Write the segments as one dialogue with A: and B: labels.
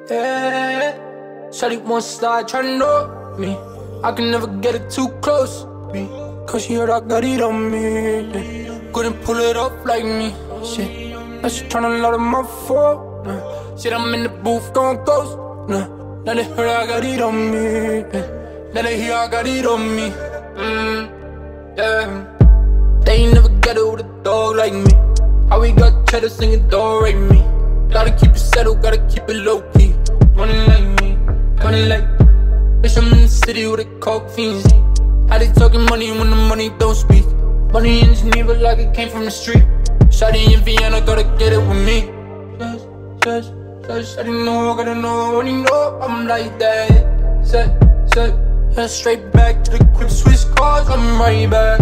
A: Yeah, shawty won't slide, tryna know me. I can never get it too close, me. Cause she heard I got it on me, yeah. Couldn't pull it off like me, shit. Now she tryna load on my phone, shit, I'm in the booth going ghost, now they heard I got it on me, yeah. Now they hear I got it on me, yeah. They ain't never got it with a dog like me. How we got cheddar singing dog right me. Gotta keep it settled, gotta keep it low-key. Running like me, running like. Bitch, I'm in the city with a coke fiends. How they talking money when the money don't speak? Money in Geneva like it came from the street. Shawty in Vienna, gotta get it with me. Just, shawty know, gotta know, when you know I'm like that. Set, yeah, straight back to the quick switch cars, I'm right back.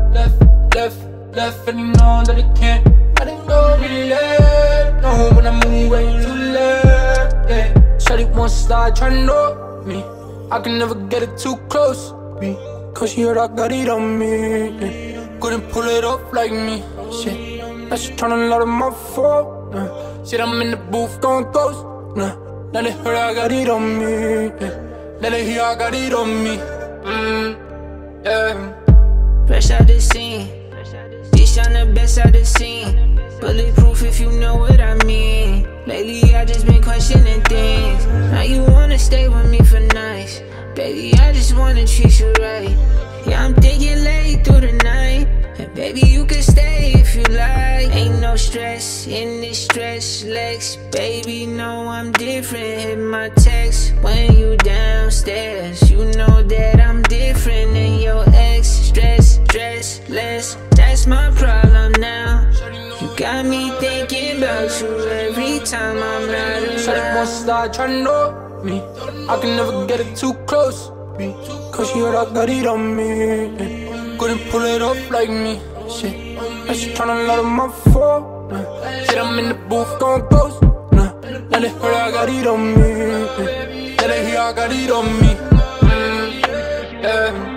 A: Left, and you know that it can't. I didn't go really late, no, when I move way too late, yeah. Shawty won't slide, tryna know me. I can never get it too close, me. Cause she heard I got it on me, yeah. Couldn't pull it off like me, shit. Now she tryna load on my phone, shit, I'm in the booth going ghost, now they heard I got it on me, yeah. Now they hear I got it on me, yeah.
B: Fresh out the scene, bitch, I'm the best out the scene. Bulletproof if you know what I mean. Lately I just been questioning things. Now you wanna stay with me for nights. Baby, I just wanna treat you right. Yeah, I'm thinking late through the night. And baby, you can stay if you like. Ain't no stress in this stretch legs. Baby, no, I'm different. Hit my text when you downstairs. You know that I'm different than your ex. Stress less, that's my problem now. You got me thinking about you every time I'm not around.
A: Shawty won't slide, tryna know me. I can never get it too close, me. Cause she heard I got it on me, yeah. Couldn't pull it off like me, shit. Now she tryna load on my phone, shit, I'm in the booth going ghost, now they heard I got it on me, yeah. Now they hear I got it on me, yeah.